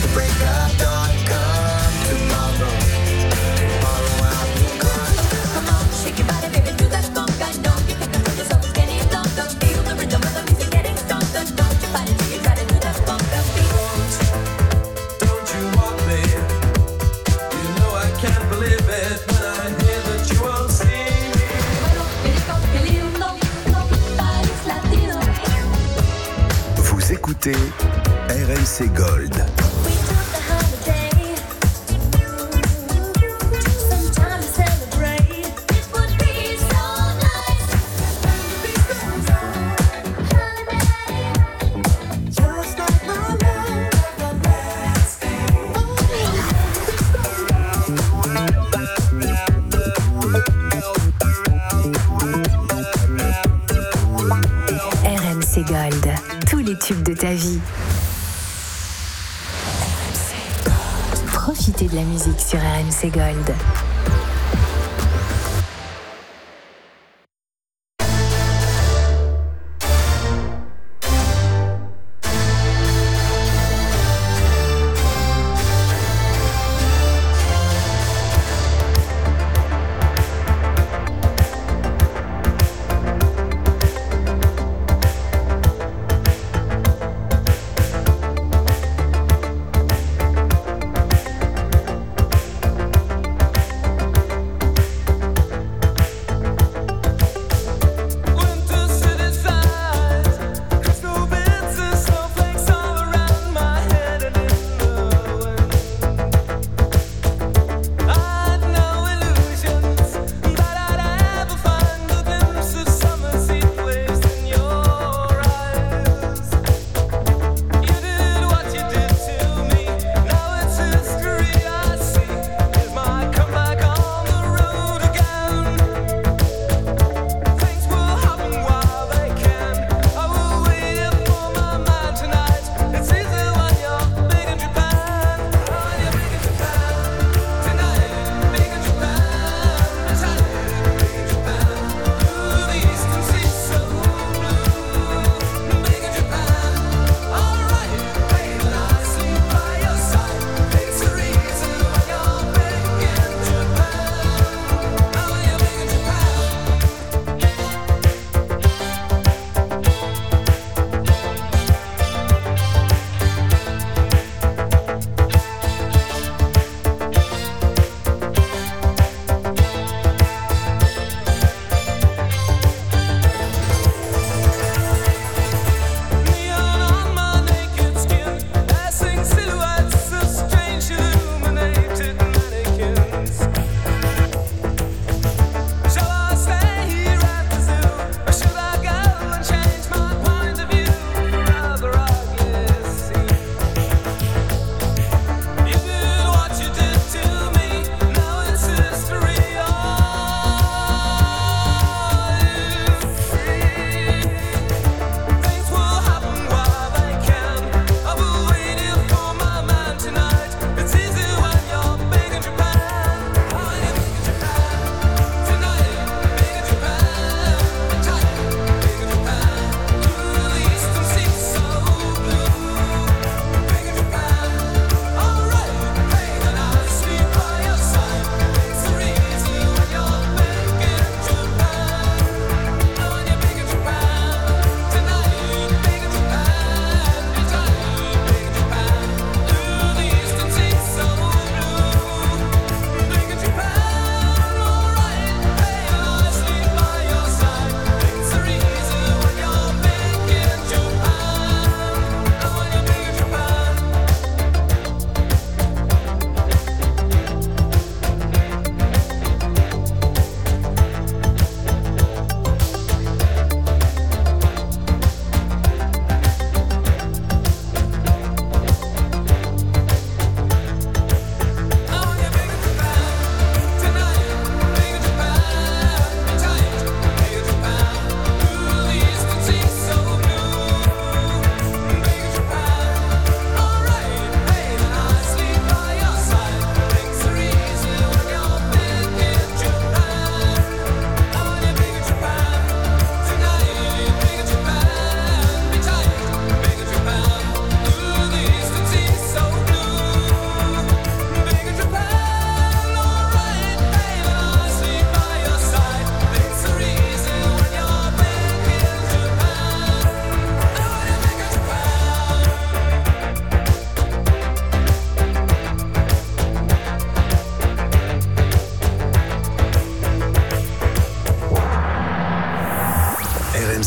break of dawn, come tomorrow. Tomorrow I will come. Come on, shake your body, baby, do that funk. I know you can feel yourself is getting longer. Feel the rhythm of the music getting stronger. Don't you fight it till you try to do that funk. Don't you want me? You know I can't believe it when I hear that you won't see me. Vous écoutez RMC Gold. RMC Gold, tous les tubes de ta vie. Profitez de la musique sur RMC Gold.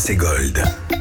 RMC Gold.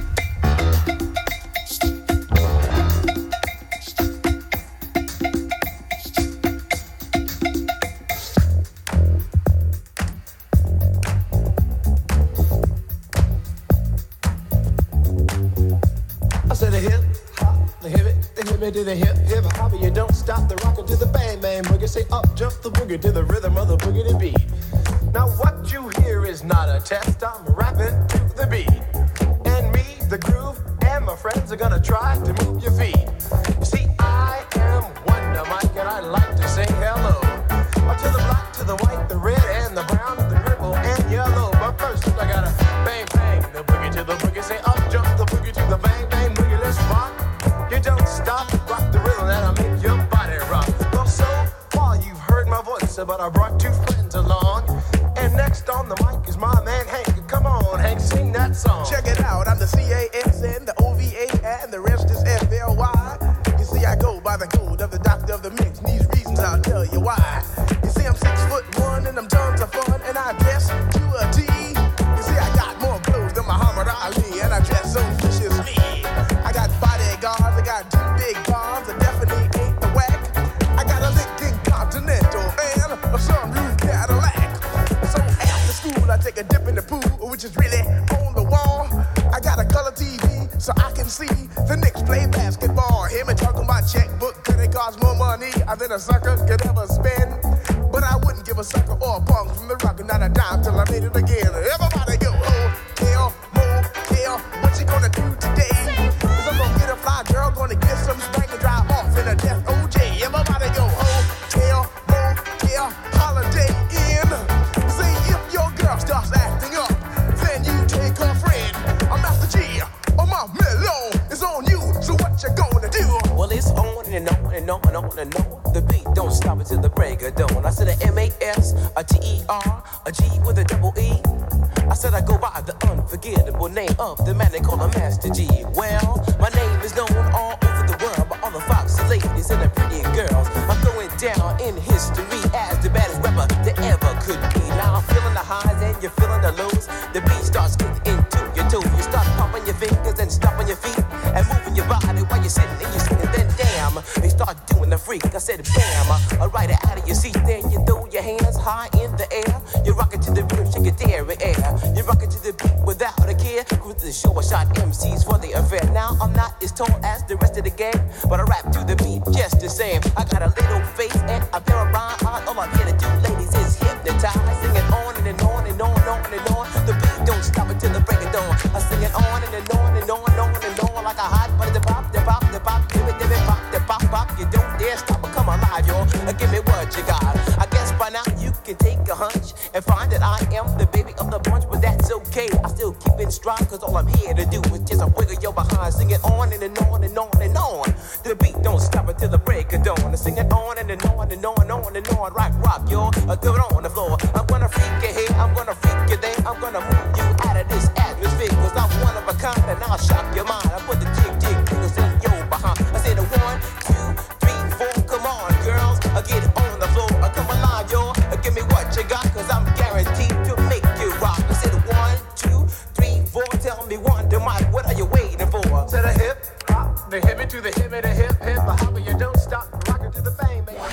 I said a hip hop, the hip it, the hip it to the hip hop. You don't stop the rockin' to the bang bang boogie. Say up jump the boogie to the rhythm of the boogie to beat. Now what you hear is not a test. I'm rapping to the beat, and me, the groove, and my friends are gonna try to move your feet. You see, I am Wonder Mike, and I like to say hello to the black, to the white, the red, and the brown, the purple, and yellow. But first, I gotta bang bang the boogie to the boogie. Say up jump the boogie to the bang bang boogie. Let's rock. You don't stop, rock the rhythm that'll make your body rock. Well, so far you've heard my voice, but I brought two friends along. And next on the mic is my man Hank. Come on, Hank, sing that song. Check it out, I'm the CASN, the OVA, and the rest is FLY. You see, I go by the code of the doctor of the mix. And these reasons I'll tell you why. You see, I'm 6'1" and I'm tons of fun, and I dress to a T. You see, I got more clothes than Muhammad Ali, and I dress so viciously. I got bodyguards, I got two big bombs, I definitely ain't the whack. I got a Lincoln Continental and a sunroof Cadillac. So after school, I take a dip in the pool, which is really on the wall. I got a color TV, so I can see the Knicks play basketball. Hear me talking about checkbook, could it cost more money than a sucker could ever spend? But I wouldn't give a sucker or a punk from the rock, not a dime till I made it again. Everybody go, hotel, motel, what you gonna do today? 'Cause I'm gonna get a fly girl, gonna get some spank and drive off in a death OJ. Everybody go, hotel, motel, holiday inn. See, if your girl starts acting up, then you take her friend. I'm Master G, or my mellow is on you, so what you gonna do? Well, it's on and on and on and on and on. The beat don't stop until the break of dawn. I said a M-A-S, a T-E-R, a G with a double E. I said I go by the unforgettable name of the man they call a Master G. Well, my name is known all over the world by all the foxy ladies and the pretty girls. I'm going down in history as the baddest rapper that ever could be. Now I'm feeling the highs and you're feeling the lows. The beat starts getting into your toe. You start popping your fingers and stomping your feet and moving your body while you're sitting and you're singing. Then damn, they start doing the freak. I said bam, I ride it out of your seat. Then you throw your hands high in the air. You rock it to the rhythm, shake it dairy air. You rock it to the beat without a care. Cruise the show, I shot MCs for the affair. Now I'm not as tall as the rest of the gang, but I rap to the beat just the same. I got a little face and a pair of rhyme eyes. All I'm here to do, ladies, is hypnotize. I sing it on and on and on and on and on. The beat don't stop until the break of dawn. I sing it on and on and on and on and on like a hot butter. The pop, the pop, the pop, give it, pop, the pop, pop. You don't dare stop or come alive, y'all. Give me what you got. I guess by now you can take a hunch and find that I am the baby of the bunch, but that's okay. I still keep it strong, cause all I'm here to do is just a wiggle your behind. Sing it on and on and on and on. The beat don't stop until the break of dawn. I sing it on and on and on and on and on. Rock, y'all. Do it on the floor. I'm gonna freak you here, I'm gonna freak you there. I'm gonna move you out of this atmosphere, cause I'm one of a kind and I'll shock your mind. I put the jig fingers in your behind. I said 1, 2, 3, 4. Come on, girls. Get on the floor. Come alive, y'all. Give me what you got, cause I'm guaranteed to make you rock. I said 1, 2, 3, 4. Tell me Wonder Mike, what are you waiting for? To the hip hop, the hip it to the hip it, the hip hip hop. You don't stop, rock it to the bang bang.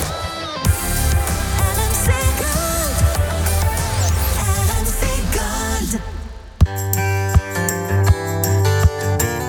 RMC Gold. RMC Gold.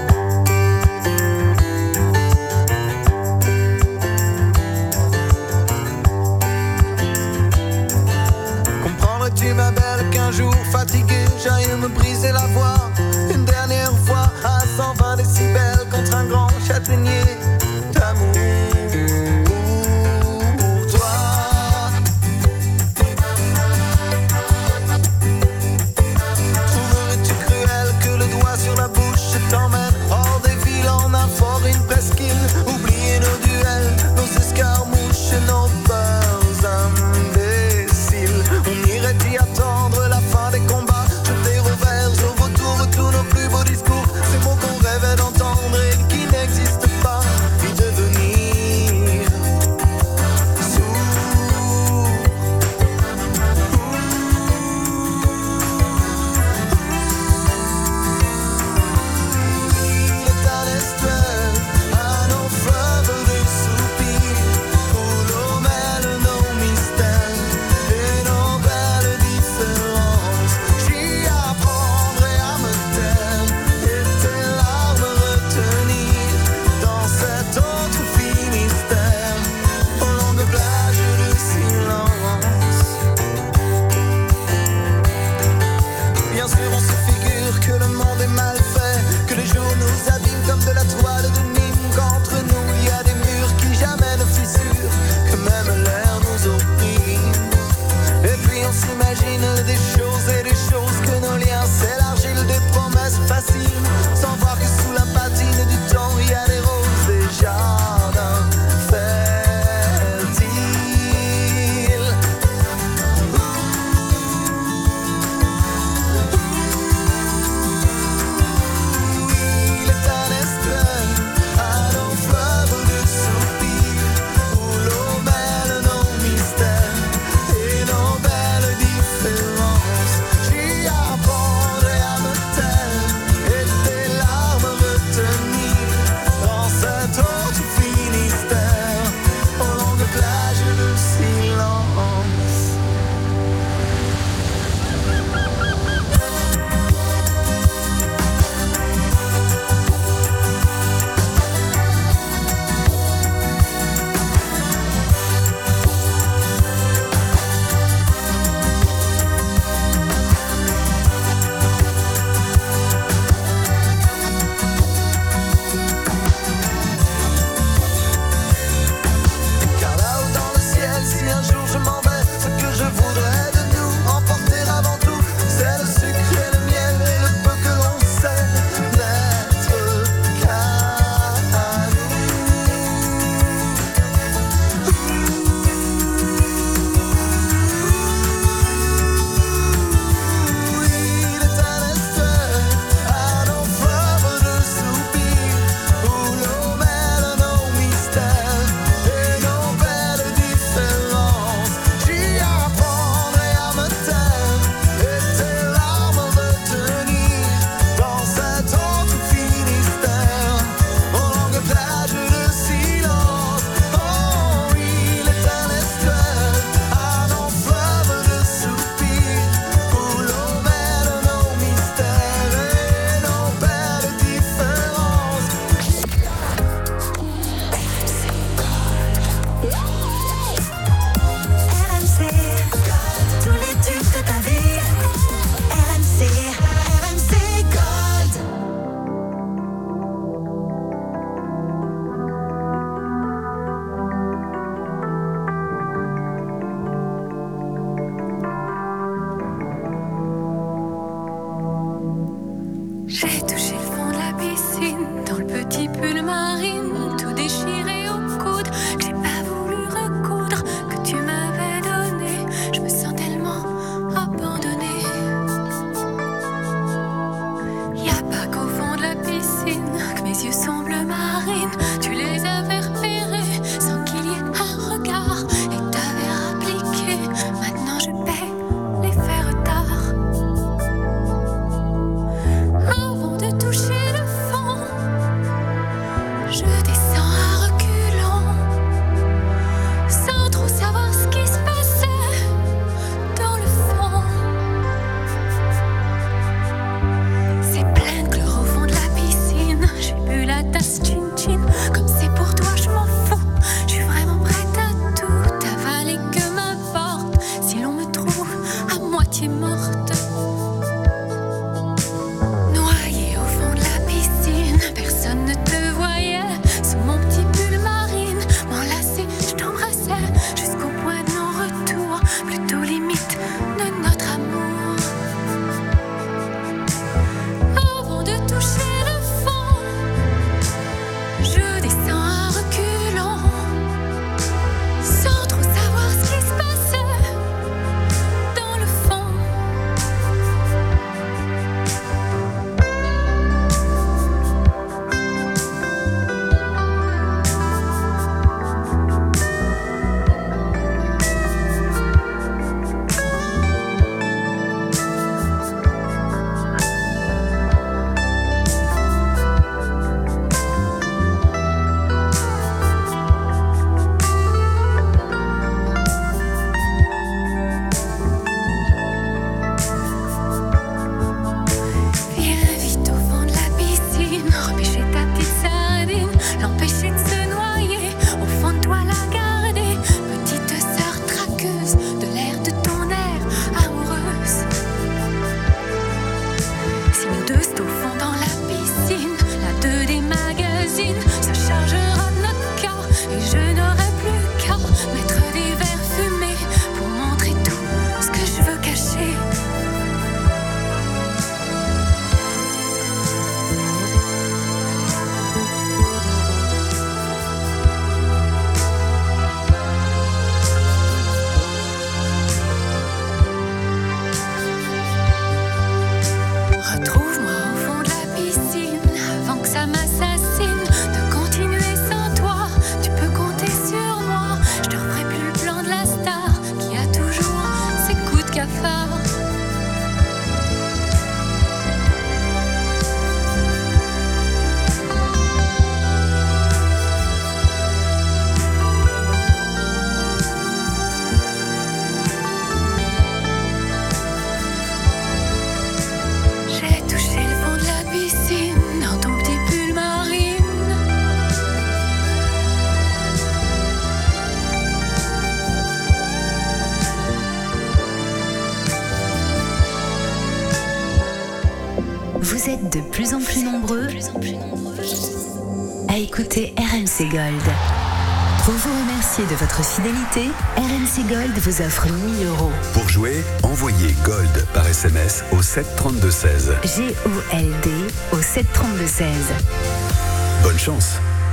êtes de plus en plus nombreux à écouter RMC Gold. Pour vous remercier de votre fidélité, RMC Gold vous offre 1 000 €. Pour jouer, envoyez Gold par SMS au 732-16. GOLD au 732-16. Bonne chance.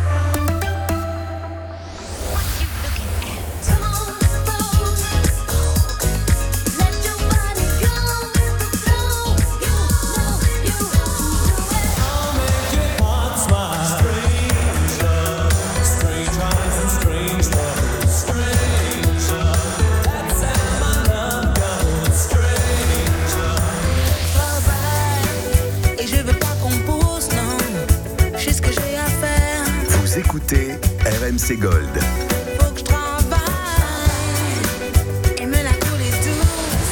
Écoutez RMC Gold. Faut que je travaille et me la couler douce.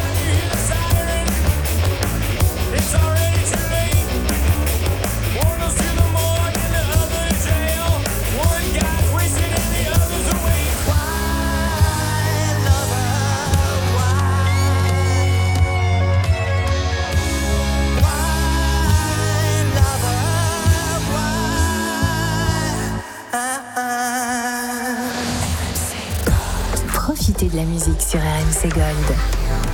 It's already too late. One us in the morning, the other in jail. One guy's wasting and the other's awake. Why, lover, why? Why, lover, why? Profitez de la musique sur RMC Gold.